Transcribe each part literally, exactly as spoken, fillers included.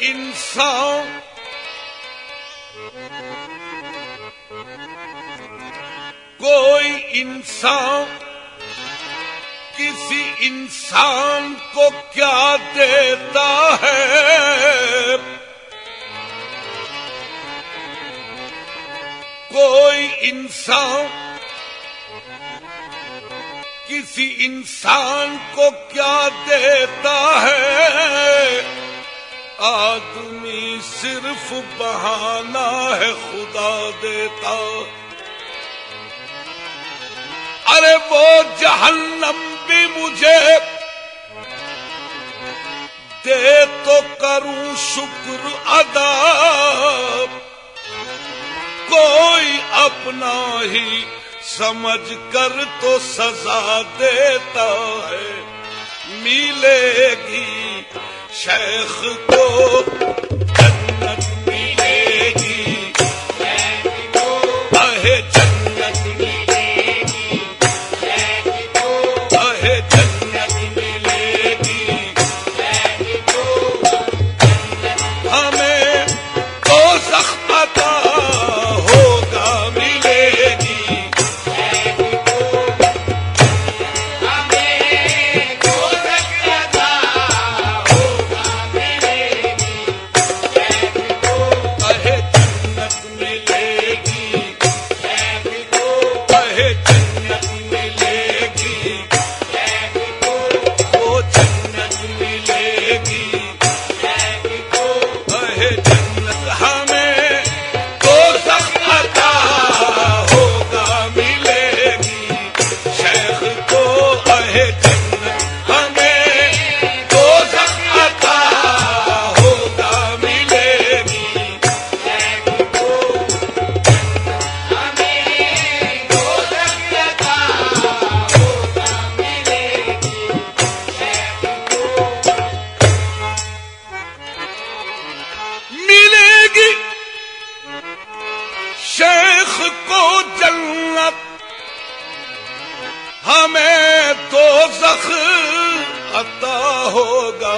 انسان کوئی انسان کسی انسان کو کیا دیتا ہے؟ کوئی انسان کسی انسان کو کیا دیتا ہے؟ آدمی صرف بہانہ ہے خدا دیتا. ارے وہ جہنم بھی مجھے دے تو کروں شکر ادا. کوئی اپنا ہی سمجھ کر تو سزا دیتا ہے. ملے گی شیخ کو جنت ملے گی، اے جنت ملے گی، اے جنت ملے گی. ہمیں دوزخ عطا ہوگا ملے گی. شیخ کو جنت ہمیں دوزخ عطا ہوگا.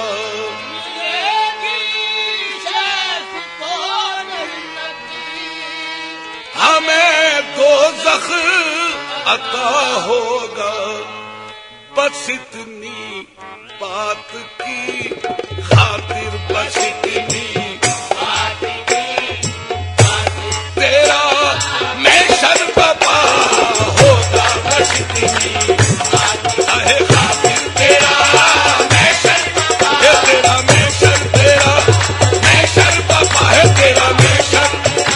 ہمیں دوزخ عطا ہوگا. بس اتنی بات کی خاطر، بس اتنی تیرا محشر بپا ہوگا. بس اتنی اے خاطر تیرا محشر، ہے تیرا محشر، تیرا محشر بپا ہے تیرا محشر،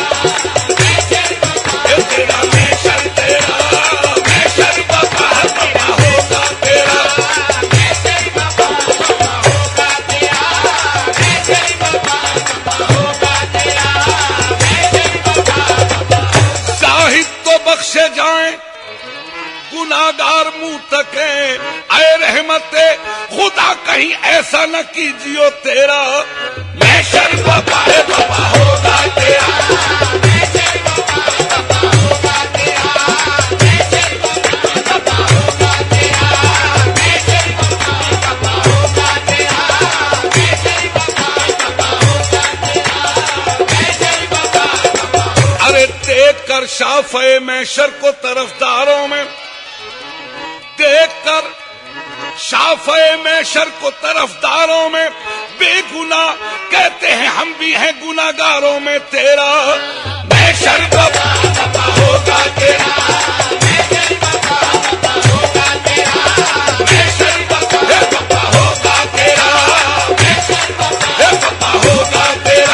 ہے تیرا محشر، تیرا محشر بپا بپا ہوگا تیرا. بخشے جائیں گناہگار منہ تکیں، اے رحمت خدا کہیں ایسا نہ کیجیو تیرا محشر بپا ہے بپا ہوگا تیرا. کر شافع محشر کو طرفداروں میں دیکھ کر، شافع محشر کو طرفداروں میں بے گناہ کہتے ہیں ہم بھی ہیں گناہگاروں میں. تیرا محشر بپا بپا ہوگا تیرا، محشر بپا بپا ہوگا تیرا، محشر بپا بپا ہوگا تیرا، محشر بپا بپا ہوگا تیرا.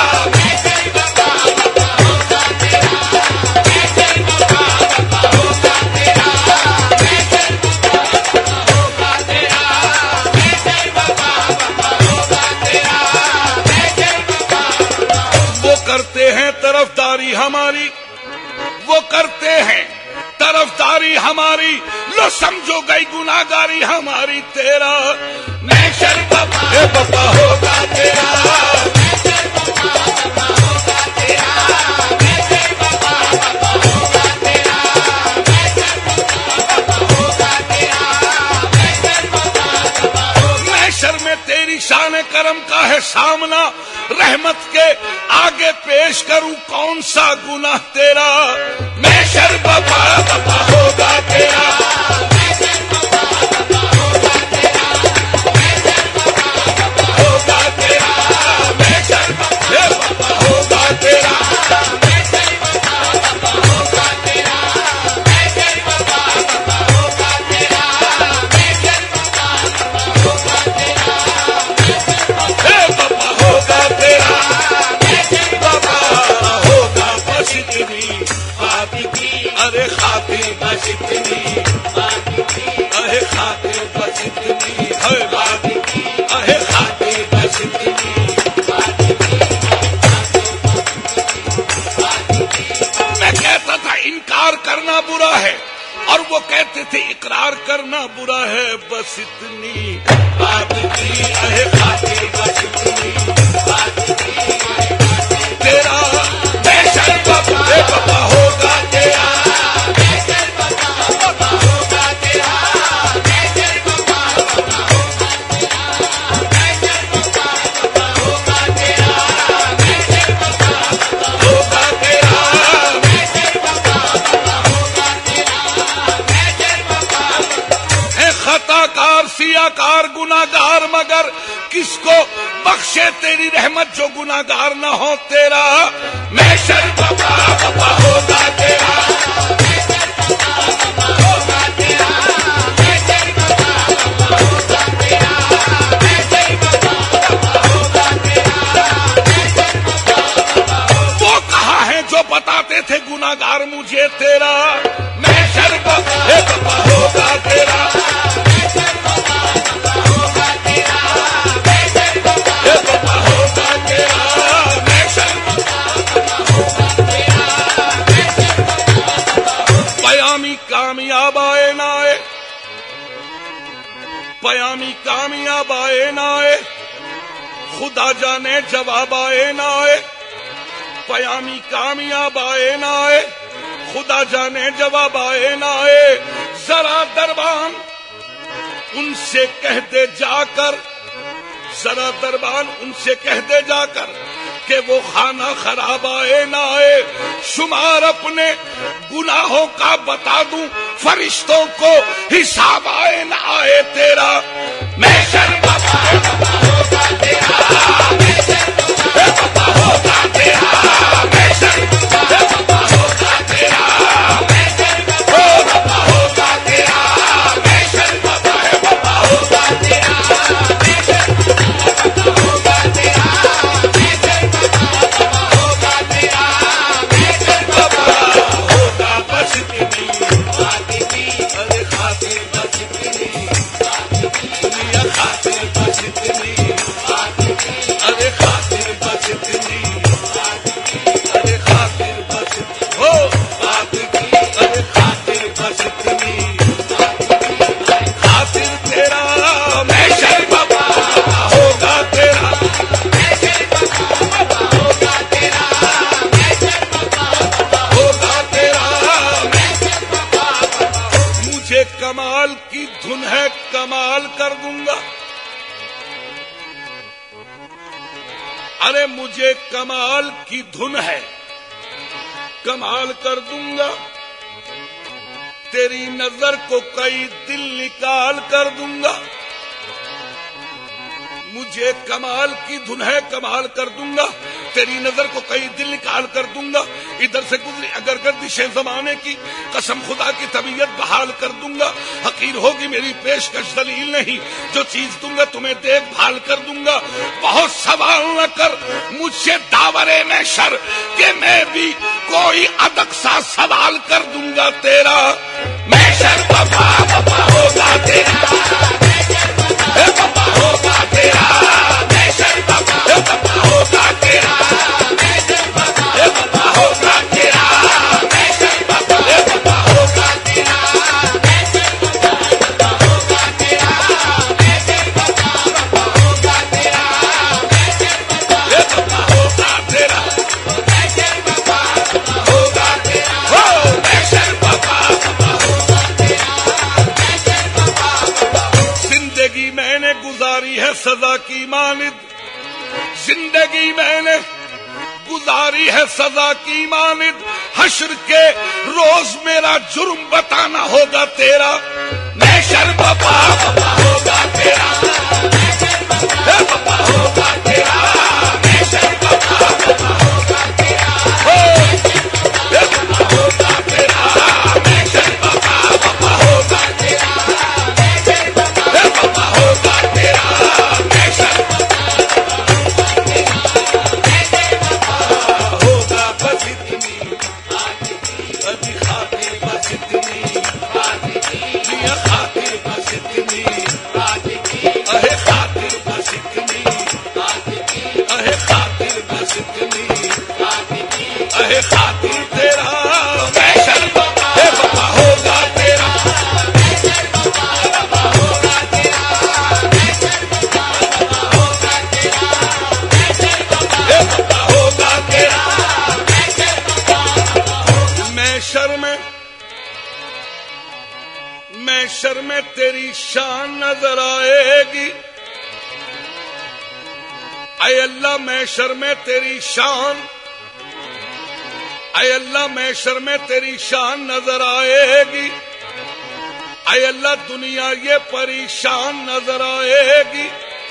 طرفداری ہماری، وہ کرتے ہیں طرفداری ہماری، لو سمجھو گئی گناہگاری ہماری. تیرا محشر بپا بپا ہوگا تیرا، محشر بپا بپا ہوگا تیرا، محشر بپا بپا ہوگا تیرا، محشر بپا بپا ہوگا تیرا، محشر بپا بپا ہوگا. محشر میں تیری شان کرم کا ہے سامنے سامنا رحمت کے آگے پیش کروں کون سا گناہ تیرا؟ محشر بابا بابا ہوگا تیرا، ہوگا تیرا، محشر بابا ہوگا تیرا، ارے خاطر بس اتنی، ارے خاطر بس اتنی، ارے خاطر بس اتنی۔ میں کہتا تھا انکار کرنا برا ہے اور وہ کہتے تھے اقرار کرنا برا ہے، بس اتنی بات کی، ارے خاطر بس اتنی تیرا محشر بابا ہوگا تیرا، سیاکار گناہگار مگر کس کو بخشے تیری رحمت جو گناہگار نہ ہو تیرا محشر بابا بابا ہوگا تیرا، وہ کہاں ہے جو بتاتے تھے گناہگار مجھے تیرا محشر بابا ہوگا تیرا، کامیاب آئے نہ آئے، پیامی کامیاب آئے نہ آئے، خدا جانے جواب آئے نہ آئے، پیامی کامیاب آئے نہ آئے، خدا جانے جواب آئے نہ آئے، ذرا دربان ان سے کہہ دے جا کر، ذرا دربان ان سے کہہ دے جا کر کہ وہ خانہ خراب آئے نہ آئے، شمار اپنے گناہوں کا بتا دوں فرشتوں کو، حساب آئے نہ آئے تیرا محشر بابا ہوگا تیرا، محشر بابا ہوگا تیرا، محشر بابا ہوگا تیرا، محشر بابا ہوگا تیرا، محشر بابا ہوگا تیرا، کمال کی دھن ہے کمال کر دوں گا، ارے مجھے کمال کی دھن ہے کمال کر دوں گا، تیری نظر کو کئی دل نکال کر دوں گا، مجھے کمال کی دھن ہے کمال کر دوں گا، تیری نظر کو کئی دل نکال کر دوں گا، ادھر سے گزری اگر گردشیں زمانے کی قسم خدا کی طبیعت بحال کر دوں گا، حقیر ہوگی میری پیشکش ذلیل نہیں، جو چیز دوں گا تمہیں دیکھ بھال کر دوں گا، بہت سوال نہ کر مجھ سے داورے میں شر کہ میں بھی کوئی ادک سا سوال کر دوں گا تیرا محشر بابا بابا ہوگا تیرا، بابا ہوگا تیرا، محشر بابا بابا ہوگا تیرا، محشر بابا ہوگا تیرا، محشر بابا بابا ہوگا تیرا، محشر بابا ہوگا تیرا، محشر بابا ہوگا تیرا، محشر بابا ہوگا تیرا، محشر بابا ہوگا تیرا، محشر بابا ہوگا تیرا، محشر بابا۔ زندگی میں نے گزاری ہے سزا کی مانند، زندگی میں نے گزاری ہے سزا کی مانند، حشر کے روز میرا جرم بتانا ہوگا تیرا، محشر بابا بابا ہوگا تیرا، بابا ہوگا تیرا، محشر بابا بابا ہوگا تیرا، بابا ہوگا تیرا، محشر بابا بابا ہوگا تیرا، بابا ہوگا تیرا، محشر ہوگا بس اتنی ابھی خاطر بس اتنی خاطر بس اتنی اہے خاطر بس اتنی اہے خاطر بس اتنی اہے خاطر تیرا محشر اے بابا ہوگا تیرا بابا ہوگا تیرا اے بابا ہوگا تیرا محشر میں محشر میں تیری شان نظر آئے گی، اے اللہ محشر میں تیری شان، اے اللہ محشر میں تیری شان نظر آئے گی، اے اللہ دنیا یہ پریشان نظر آئے گی،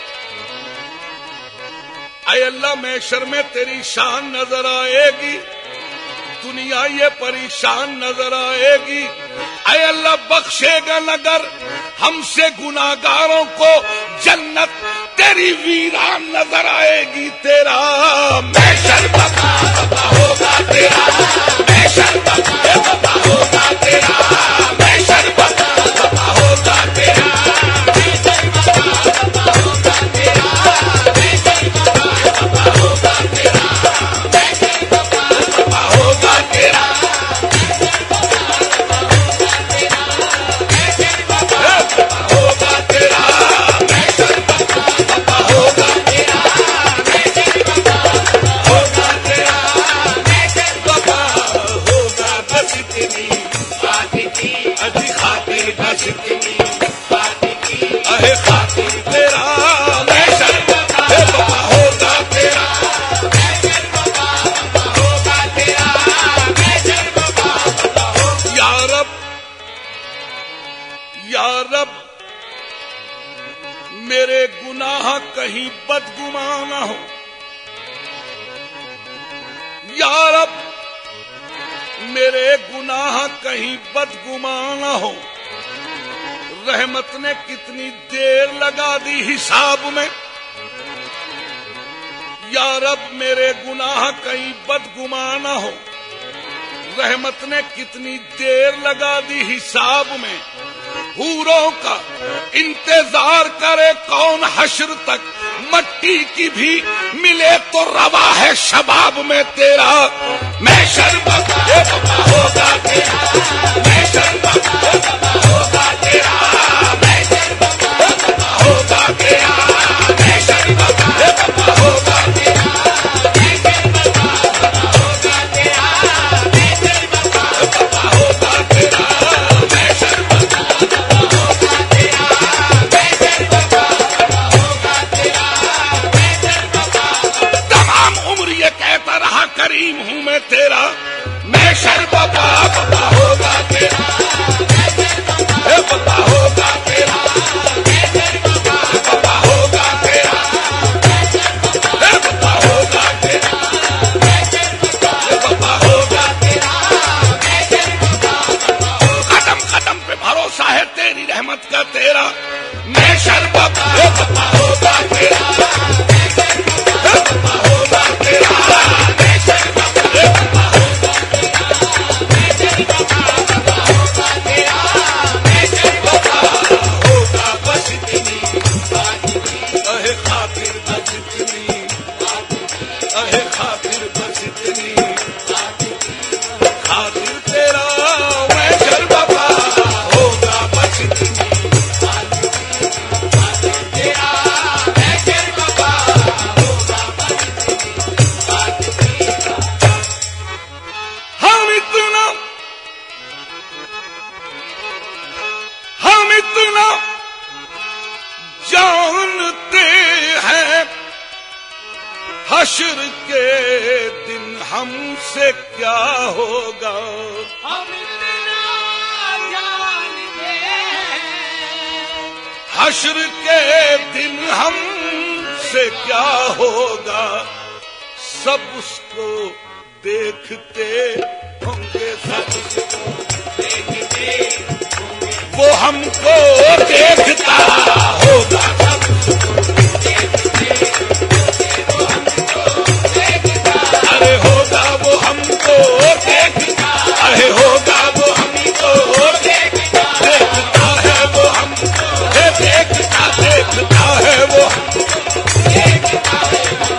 اے اللہ محشر میں تیری شان نظر آئے گی، دنیا یہ پریشان نظر آئے گی، اے اللہ بخشے گا نگر ہم سے گناہگاروں کو، جنت تیری ویران نظر آئے گی، تیرا محشر بابا بابا ہوگا تیرا، محشر بابا بابا ہوگا تیرا، محشر بابا بابا ہوگا تیرا، محشر بابا بابا ہوگا تیرا، محشر بابا بابا ہوگا تیرا، محشر بابا بابا ہوگا تیرا، میرے گناہ کہیں بدگمان نہ ہو، یا رب میرے گناہ کہیں بدگمان نہ ہو، رحمت نے کتنی دیر لگا دی حساب میں، یا رب میرے گناہ کہیں بدگمان نہ ہو، رحمت نے کتنی دیر لگا دی حساب میں، حوروں کا انتظار کرے کون حشر تک، مٹی کی بھی ملے تو روا ہے شباب میں تیرا، محشر بابا بابا ہوگا تیرا، محشر بابا بابا ہوگا تیرا، محشر بابا بابا ہوگا تیرا، محشر بابا بابا ہوگا تیرا، محشر بابا بابا ہوگا تیرا، محشر بابا بابا ہوگا تیرا، محشر کریم ہوں میں تیرا، محشر بابا بابا ہوگا تیرا، بابا ہوگا تیرا، بابا بابا ہوگا تیرا، بابا ہوگا تیرا، بابا ہوگا تیرا، قدم قدم پہ بھروسہ ہے تیری رحمت کا تیرا، محشر بابا بابا ہوگا تیرا، بابا ہوگا تیرا، حشر حشر کے دن ہم سے کیا ہوگا ہم اتنا جانتے ہیں حشر کے دن ہم سے کیا ہوگا سب اس کو دیکھتے ہوں گے سب اس کو دیکھتے ہوں گے وہ ہم کو دیکھتا ہوگا سب اس کو دیکھتے وہ ہم کو دیکھتا ارے ہوگا وہ ہم کو دیکھتا ارے ہوگا وہ ہم کو دیکھتا دیکھتا ہے وہ ہم کو دیکھتا دیکھتا ہے وہ ہم کو دیکھتا ہے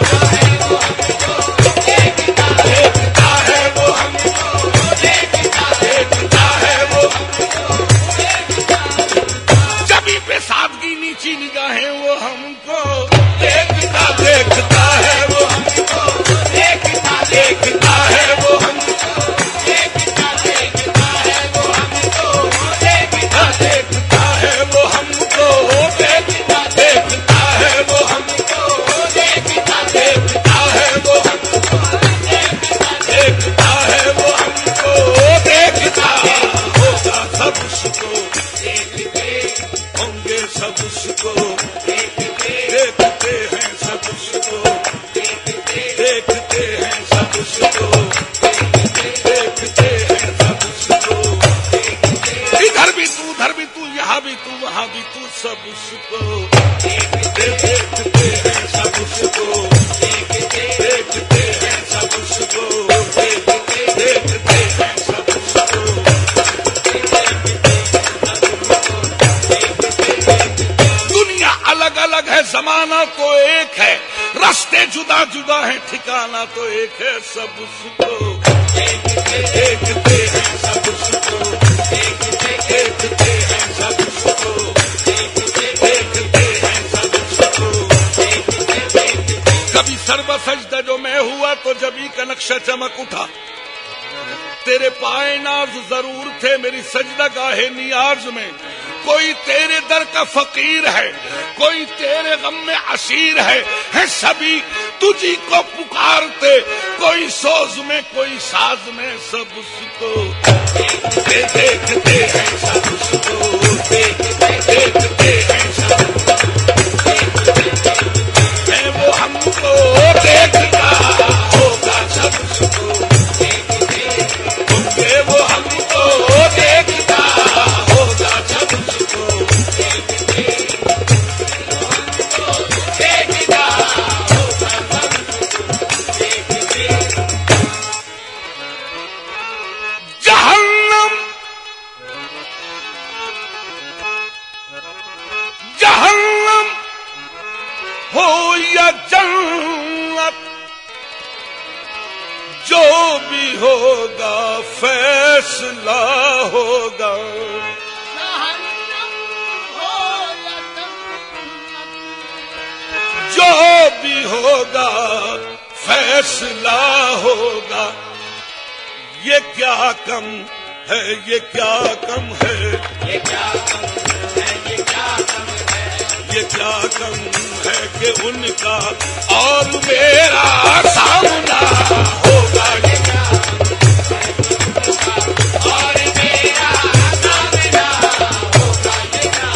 سادگی نیچی نگاہیں وہ ہم کو دیکھتا دیکھتا ہے وہ ہم کو دیکھتا دیکھتا ہے وہ ہم کو دیکھتا دیکھتا ہے وہ ہم کو دیکھتا دیکھتا ہے وہ ہم کو دیکھتا دیکھتا ہے وہ ہم کو دیکھتا دیکھتا ہے وہ ہم کو دیکھتا دیکھتا ہے وہ ہم کو دیکھتا ہوگا سب اس کو دیکھتے ہوں گے سب اس کو دیکھتے ہیں سب اس کو دیکھتے ہیں سب اس کو دیکھتے ہیں سب اس کو ادھر بھی تو ادھر بھی تو یہاں بھی تو وہاں بھی تو سب اس کو دیکھتے ہیں سب اس کو دیکھتے ہیں سب اس کو دیکھتے ہیں سب اس کو دنیا الگ الگ ہے زمانہ تو ایک ہے راستے جدا جدا ہیں ٹھکانہ تو ایک ہے سب اس کو دیکھتے ہیں سب اس کو دیکھتے ہیں سب اس کو دیکھتے ہیں سب اس کو کبھی سرب سجدہ جو میں ہوا تو جبھی کا نقشہ چمک اٹھا تیرے پائے ناز ضرور تھے میری سجدہ گاہے نیاز میں کوئی تیرے در کا فقیر ہے کوئی تیرے غم میں اسیر ہے ہے سبھی تجھی کو پکارتے کوئی سوز میں کوئی ساز میں سب اس کو دیکھتے دیکھتے ہیں سب اس کو دیکھتے دیکھتے ہیں سب ہیں وہ ہم کو دیکھتا ہوگا سب اس کو وہ ہم کو دیکھتا ہوگا سب اس کو دیکھتا ہوگا سب جہنم جہنم ہو یا جنت جو بھی ہوگا فیصلہ ہوگا جو بھی ہوگا فیصلہ ہوگا یہ کیا کم ہے یہ کیا کم ہے یہ کیا کم ہے یہ کیا کم ہے یہ کیا کم ہے کہ ان کا اور میرا سامنا ہوگا یہ کیا اور میرا سامنا ہوگا یہ کیا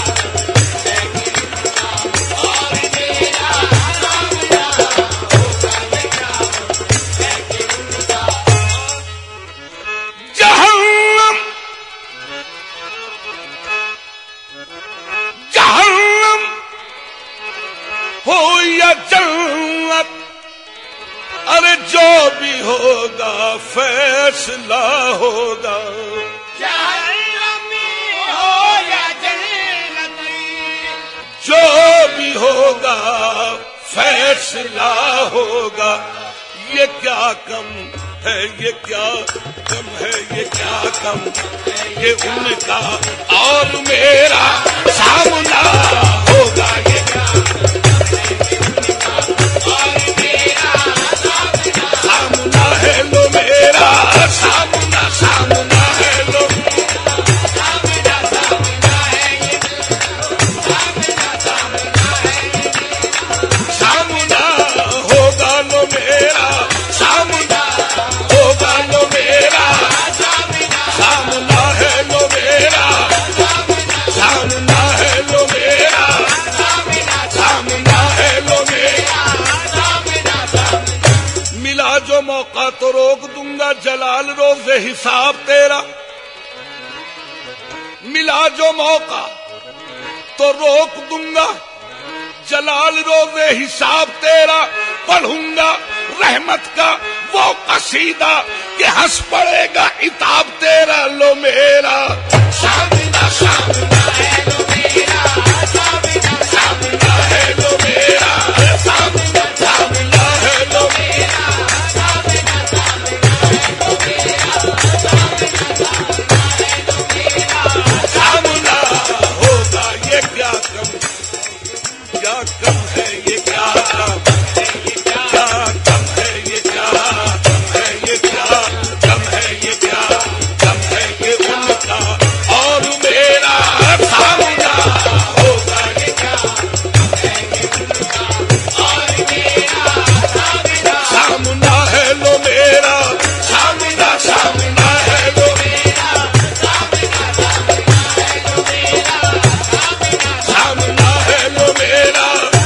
اور میرا سامنا ہوگا یہ کیا جہنم جہنم ہو یا جنت ارے جو بھی ہوگا فیصلہ ہوگا جہنمی ہو یا جنتی جو بھی ہوگا فیصلہ ہوگا یہ کیا کم ہے یہ کیا کم ہے یہ کیا کم یہ ان کا اور میرا سامنا ہوگا یہ کیا سامنا ہے لو میرا سامنا سامنا ہے لو سامنا ہوگا لو میرا ملا جو موقع تو روک دوں گا جلال روز حساب تیرا، ملا جو موقع تو روک دوں گا جلال روز حساب تیرا، پڑھوں گا رحمت کا وہ قصیدہ کہ ہنس پڑے گا عتاب تیرا لو میرا سامنا سامنا ہے لو میرا سامنا سامنا ہے لو میرا سامنا سامنا ہے لو میرا سامنا سامنا ہے لو میرا سامنا سامنا ہے لو میرا سامنا ہوگا یہ کیا کم کیا کم ہے یہ کیا کم ہے یہ کیا کم ہے یہ کیا کم ہے یہ کیا کم ہے یہ کیا کم ہے یہ ان کا اور میرا سامنا ہوگا یہ کیا کم ہے یہ ان کا اور میرا سامنا سامنا ہے لو میرا سامنا سامنا ہے لو میرا سامنا سامنا ہے لو میرا سامنا ہے لو میرا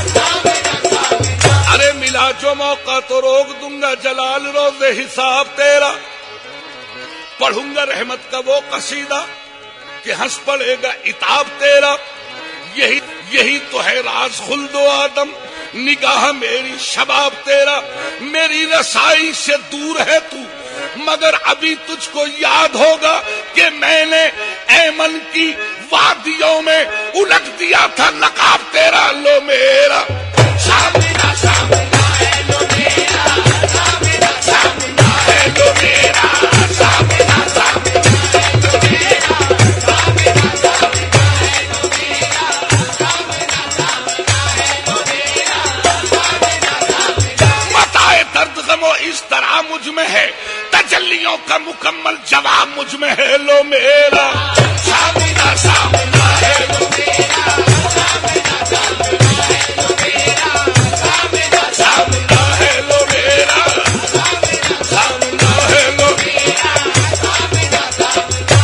ارے ملا جو موقع تو روک دوں گا جلال روز حساب تیرا، پڑھوں گا رحمت کا وہ قصیدہ کہ ہنس پڑے گا عتاب تیرا، یہی یہی تو ہے راز خلد و آدم نگاہ میری شباب تیرا، میری رسائی سے دور ہے تو مگر ابھی تجھ کو یاد ہوگا کہ میں نے ایمن کی وادیوں میں الٹ دیا تھا نقاب تیرا لو میرا سامنا سامنا ہے لو میرا سامنا سامنا ہے لو میرا سامنا سامنا ہے لو میرا سامنا سامنا ہے لو میرا سامنا سامنا ہے لو میرا سامنا سامنا بتائے درد غم و اس طرح مجھ میں ہے، تجلیوں کا مکمل جواب مجھ میں ہے لو میرا سامنا سامنا ہے لو میرا سامنا سامنا ہے لو میرا سامنا سامنا ہے لو میرا سامنا ہے لو میرا سامنا سامنا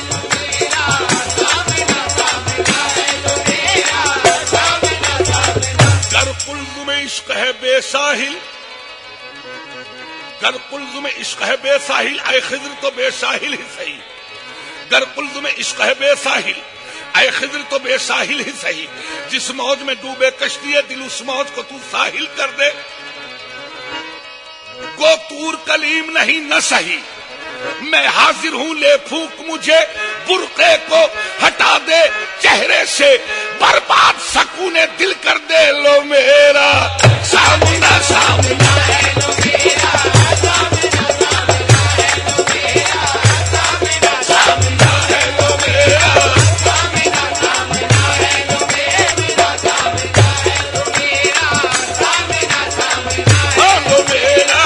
ہے لو میرا سامنا سامنا گر قلب میں عشق ہے بے ساحل، گر قلب میں عشق ہے بے ساحل اے خضر تو بے ساحل ہی صحیح، گر قلب میں عشق ہے بے ساحل اے خضر تو بے ساحل ہی صحیح، جس موج میں ڈوبے کشتی ہے دل اس موج کو تو ساحل کر دے، کو تور کلیم نہیں نہ سہی میں حاضر ہوں لے پھونک مجھے برقعے کو ہٹا دے چہرے سے برباد سکون دل کر دے لو میرا سامنا سامنا ہے لو میرا سامنا سامنا ہے لو میرا سامنا سامنا ہے لو میرا سامنا سامنا ہے لو میرا سامنا ہے لو میرا سامنا سامنا ہے لو میرا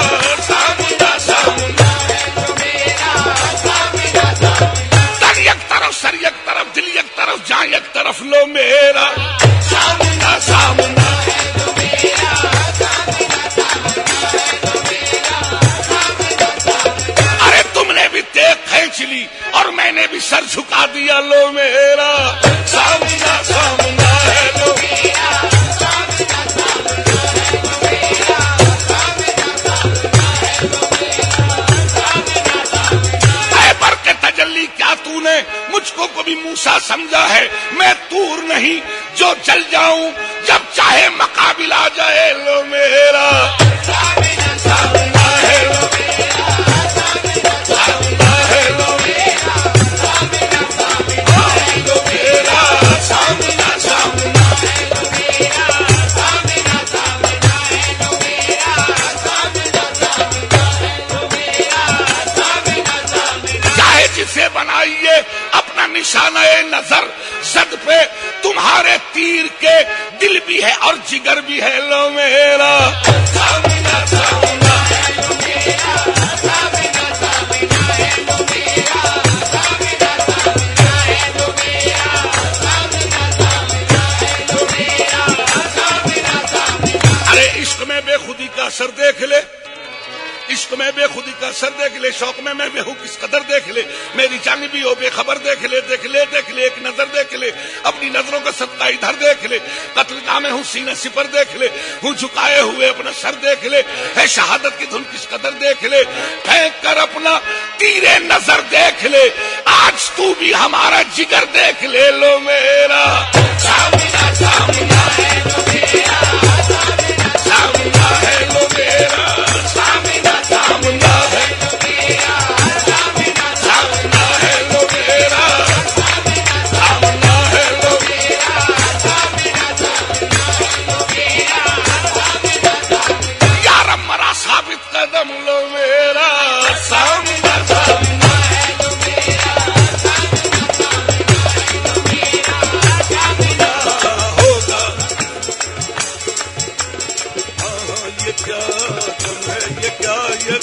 سامنا سامنا ہے لو میرا سامنا سامنا تن یک طرف سر یک طرف دل یک طرف جان یک طرف لو میرا سامنا سامنا ہے لو میرا سامنا سامنا ہے لو میرا سامنا سامنا ارے تم نے بھی دیکھ کھینچ لی اور میں نے بھی سر جھکا دیا لو میرا سامنا سامنا ہے لو میرا سامنا سامنا ہے لو میرا سامنا سامنا ہے لو میرا سامنا سامنا اے برق تجلی کیا تو نے مجھ کو کبھی موسیٰ سمجھا ہے، میں طور نہیں جو جل جاؤں جب چاہے مقابل آ جائے لو میرا سامنا سامنا ہے لو میرا سامنا سامنا ہے لو میرا سامنا سامنا ہے لو میرا سامنا سامنا ہے لو میرا سامنا سامنا ہے لو میرا سامنا سامنا ہے لو میرا سامنا سامنا چاہے جسے بنائیے اپنا نشانہ نظر زد پہ تمہارے تیر کے دل بھی ہے اور جگر بھی ہے لو میرا سامنا سامنا ہے لو میرا سامنا سامنا ہے لو میرا سامنا سامنا ہے لو میرا سامنا سامنا ہے لو میرا سامنا سامنا ارے عشق میں بے خودی کا اثر دیکھ لے، عشق میں بے خودی کا سر دیکھ لے، شوق میں میں بے ہوں کس قدر دیکھ لے، میری جانبی ہو بے خبر دیکھ لے، دیکھ لے دیکھ لے ایک نظر دیکھ لے، اپنی نظروں کا صدقہ ادھر دیکھ لے، قتل گاہ میں ہوں سینہ سپر دیکھ لے، ہوں جھکائے ہوئے اپنا سر دیکھ لے، ہے شہادت کی دھن کس قدر دیکھ لے، پھینک کر اپنا تیرے نظر دیکھ لے، آج تو بھی ہمارا جگر دیکھ لے، لو میرا سامنا سامنا ہے لو میرا سامنا ہے لو میرا سامنا سامنا ہے لو میرا سامنا ہے لو میرا سامنا ہے لو میرا یار مرا ثابت قدم لو میرا سامنا سامنا ہے لو میرا ہوگا یہ کیا تم ہے یہ کیا یہ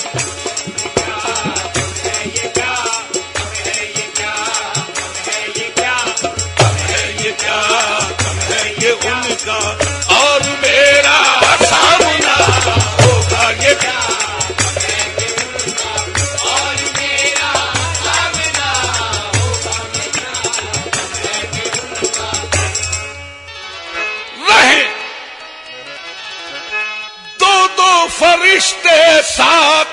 ان کا اور میرا سامنا ہوگا یہ کیا اور میرا سامنا رہے دو دو فرشتے ساتھ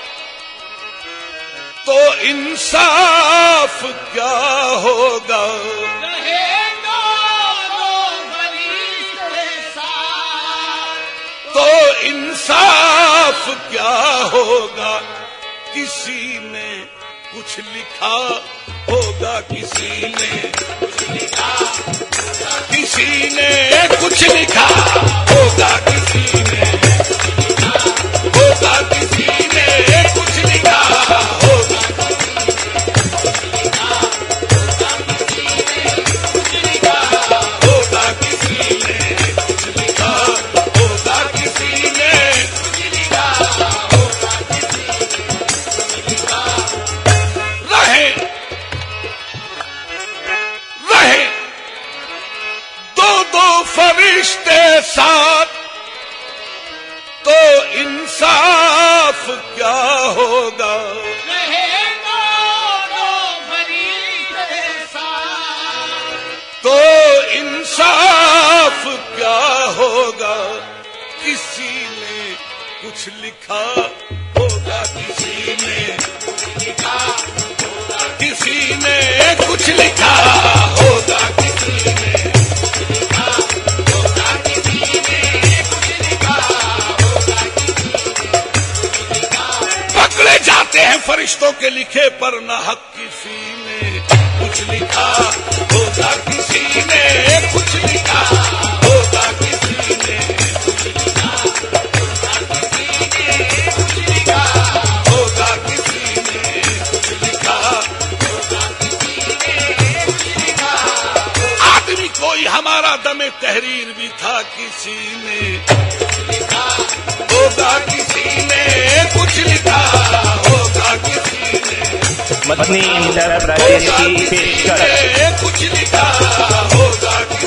تو انصاف کیا ہوگا تو انصاف کیا ہوگا کسی نے کچھ لکھا ہوگا کسی نے کچھ لکھا کسی نے کچھ لکھا ہوگا کسی نے ہوگا کسی نے کچھ لکھا ہوگا فرشتے ساتھ تو انصاف کیا ہوگا تو انصاف کیا ہوگا کسی نے کچھ لکھا ہوگا کسی نے کسی نے کچھ لکھا ہوگا کسی نے جاتے ہیں فرشتوں کے لکھے پر نہ حق کسی نے کچھ لکھا ہوگا کسی نے کچھ لکھا ہوگا کسی نے کچھ لکھا ہوگا کسی نے کچھ لکھا آدمی کوئی ہمارا دم تحریر بھی تھا کسی نے ہوگا کسی نے کچھ لکھا ہوگا کسی نے مدنی انٹرپرائز کی پیشکش کچھ لکھا ہوگا